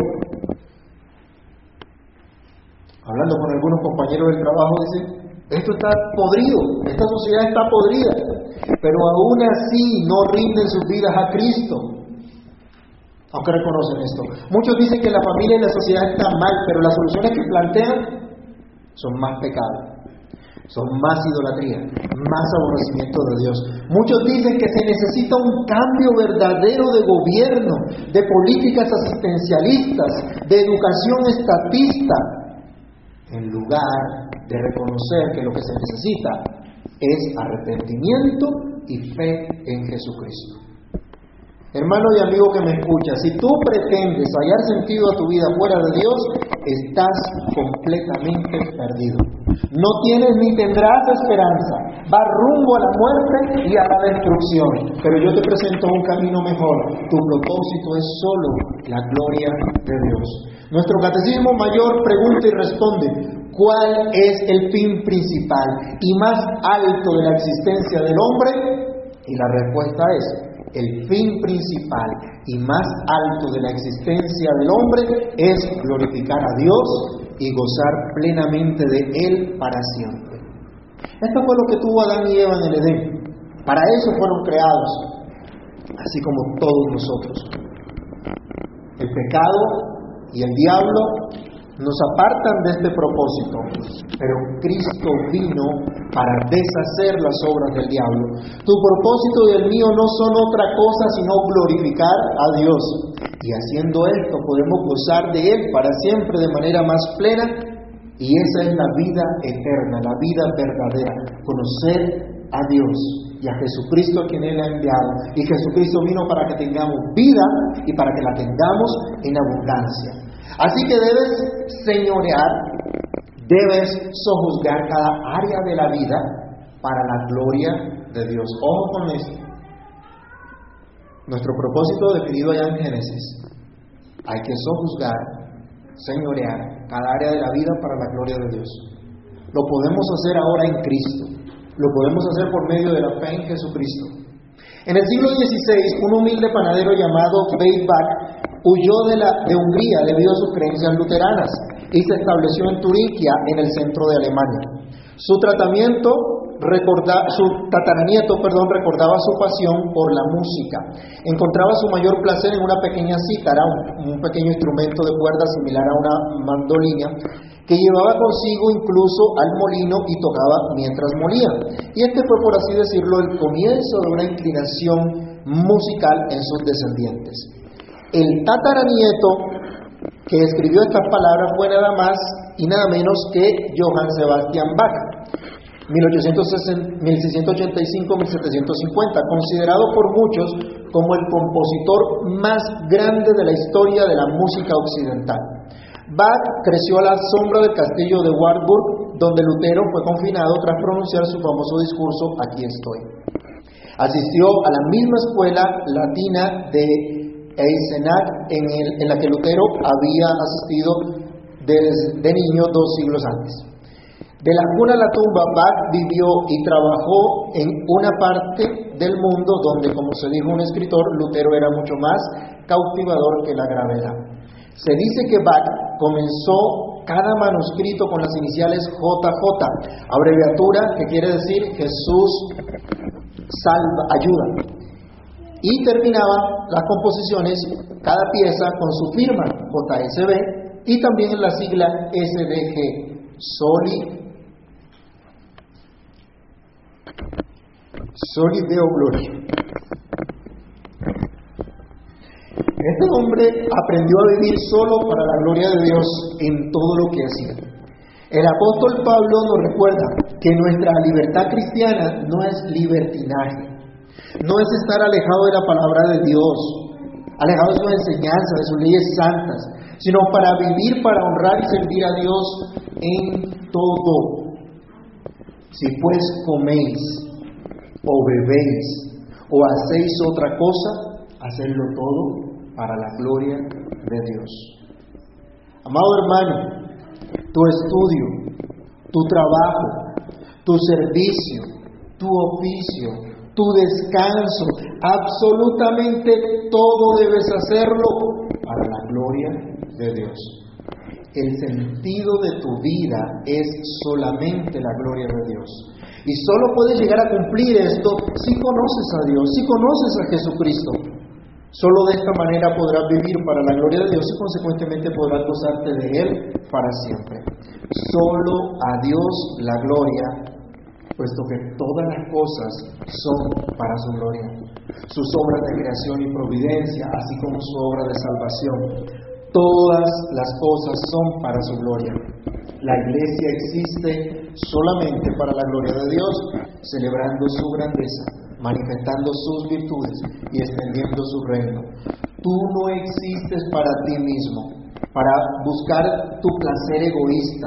[SPEAKER 1] Hablando con algunos compañeros del trabajo, dicen, esto está podrido, esta sociedad está podrida, pero aún así no rinden sus vidas a Cristo, aunque reconocen esto. Muchos dicen que la familia y la sociedad están mal, pero las soluciones que plantean son más pecado, son más idolatría, más aborrecimiento de Dios. Muchos dicen que se necesita un cambio verdadero de gobierno, de políticas asistencialistas, de educación estatista, en lugar de reconocer que lo que se necesita es arrepentimiento y fe en Jesucristo. Hermano y amigo que me escucha, si tú pretendes hallar sentido a tu vida fuera de Dios, estás completamente perdido. No tienes ni tendrás esperanza. Vas rumbo a la muerte y a la destrucción. Pero yo te presento un camino mejor. Tu propósito es solo la gloria de Dios. Nuestro catecismo mayor pregunta y responde: ¿cuál es el fin principal y más alto de la existencia del hombre? Y la respuesta es: el fin principal y más alto de la existencia del hombre es glorificar a Dios y gozar plenamente de Él para siempre. Esto fue lo que tuvo Adán y Eva en el Edén. Para eso fueron creados, así como todos nosotros. El pecado y el diablo nos apartan de este propósito, pero Cristo vino para deshacer las obras del diablo. Tu propósito y el mío no son otra cosa sino glorificar a Dios. Y haciendo esto podemos gozar de Él para siempre de manera más plena. Y esa es la vida eterna, la vida verdadera. Conocer a Dios y a Jesucristo a quien Él ha enviado. Y Jesucristo vino para que tengamos vida y para que la tengamos en abundancia. Así que debes señorear, debes sojuzgar cada área de la vida para la gloria de Dios. Ojo con esto. Nuestro propósito definido allá en Génesis, hay que sojuzgar, señorear cada área de la vida para la gloria de Dios. Lo podemos hacer ahora en Cristo. Lo podemos hacer por medio de la fe en Jesucristo. En el siglo XVI, un humilde panadero llamado Beit Bak huyó de Hungría debido a sus creencias luteranas y se estableció en Turingia, en el centro de Alemania. Su tataranieto recordaba su pasión por la música. Encontraba su mayor placer en una pequeña cítara, un pequeño instrumento de cuerda similar a una mandolina, que llevaba consigo incluso al molino y tocaba mientras molía. Y este fue, por así decirlo, el comienzo de una inclinación musical en sus descendientes. El tataranieto que escribió estas palabras fue nada más y nada menos que Johann Sebastian Bach, 1685-1750, considerado por muchos como el compositor más grande de la historia de la música occidental. Bach creció a la sombra del castillo de Wartburg, donde Lutero fue confinado tras pronunciar su famoso discurso "Aquí estoy". Asistió a la misma escuela latina de Eisenach en la que Lutero había asistido de niño 2 siglos antes. De la cuna a la tumba, Bach vivió y trabajó en una parte del mundo donde, como se dijo un escritor, Lutero era mucho más cautivador que la gravedad. Se dice que Bach comenzó cada manuscrito con las iniciales JJ, abreviatura que quiere decir Jesús salva, ayuda. Y terminaba las composiciones, cada pieza con su firma, JSB, y también en la sigla SDG, Soli Deo Gloria. Este hombre aprendió a vivir solo para la gloria de Dios en todo lo que hacía. El apóstol Pablo nos recuerda que nuestra libertad cristiana no es libertinaje. No es estar alejado de la palabra de Dios, alejado de sus enseñanzas, de sus leyes santas, sino para vivir, para honrar y servir a Dios en todo. Si pues coméis, o bebéis, o hacéis otra cosa, hacedlo todo para la gloria de Dios. Amado hermano, tu estudio, tu trabajo, tu servicio, tu oficio, tu descanso, absolutamente todo debes hacerlo para la gloria de Dios. El sentido de tu vida es solamente la gloria de Dios. Y solo puedes llegar a cumplir esto si conoces a Dios, si conoces a Jesucristo. Solo de esta manera podrás vivir para la gloria de Dios y consecuentemente podrás gozarte de Él para siempre. Solo a Dios la gloria, puesto que todas las cosas son para su gloria. Sus obras de creación y providencia, así como su obra de salvación. Todas las cosas son para su gloria. La iglesia existe solamente para la gloria de Dios, celebrando su grandeza, manifestando sus virtudes y extendiendo su reino. Tú no existes para ti mismo, para buscar tu placer egoísta.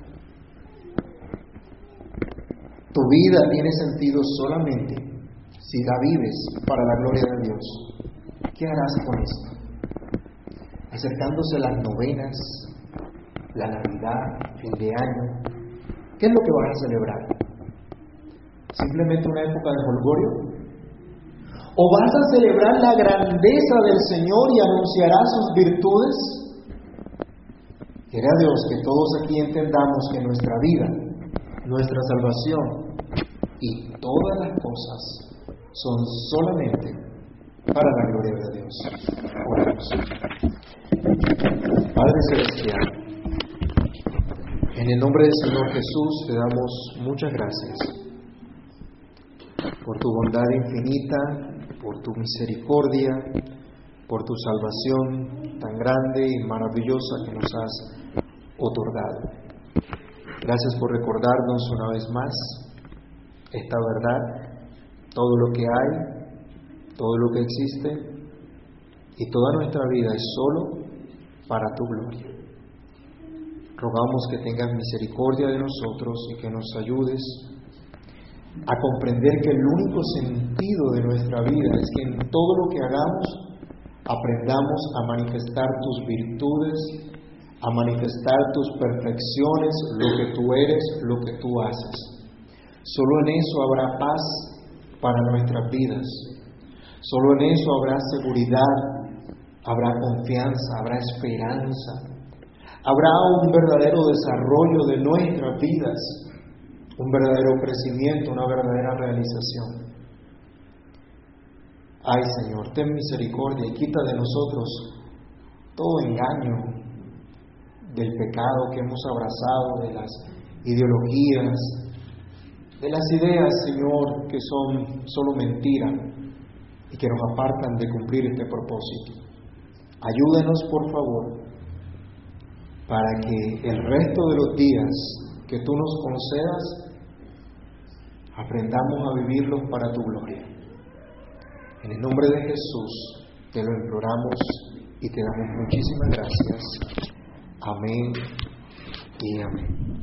[SPEAKER 1] Tu vida tiene sentido solamente si la vives para la gloria de Dios. ¿Qué harás con esto? Acercándose las novenas, la Navidad, fin de año, ¿qué es lo que vas a celebrar? ¿Simplemente una época de jolgorio? ¿O vas a celebrar la grandeza del Señor y anunciarás sus virtudes? Quiera Dios que todos aquí entendamos que nuestra vida Nuestra salvación y todas las cosas son solamente para la gloria de Dios. Oremos. Padre Celestial, en el nombre del Señor Jesús te damos muchas gracias por tu bondad infinita, por tu misericordia, por tu salvación tan grande y maravillosa que nos has otorgado. Gracias por recordarnos una vez más esta verdad, todo lo que hay, todo lo que existe y toda nuestra vida es solo para tu gloria. Rogamos que tengas misericordia de nosotros y que nos ayudes a comprender que el único sentido de nuestra vida es que en todo lo que hagamos aprendamos a manifestar tus virtudes, a manifestar tus perfecciones, lo que tú eres, lo que tú haces. Solo en eso habrá paz para nuestras vidas. Solo en eso habrá seguridad, habrá confianza, habrá esperanza. Habrá un verdadero desarrollo de nuestras vidas, un verdadero crecimiento, una verdadera realización. Ay, Señor, ten misericordia y quita de nosotros todo engaño del pecado que hemos abrazado, de las ideologías, de las ideas, Señor, que son solo mentira y que nos apartan de cumplir este propósito. Ayúdenos, por favor, para que el resto de los días que tú nos concedas aprendamos a vivirlos para tu gloria. En el nombre de Jesús te lo imploramos y te damos muchísimas gracias. Amén y amén.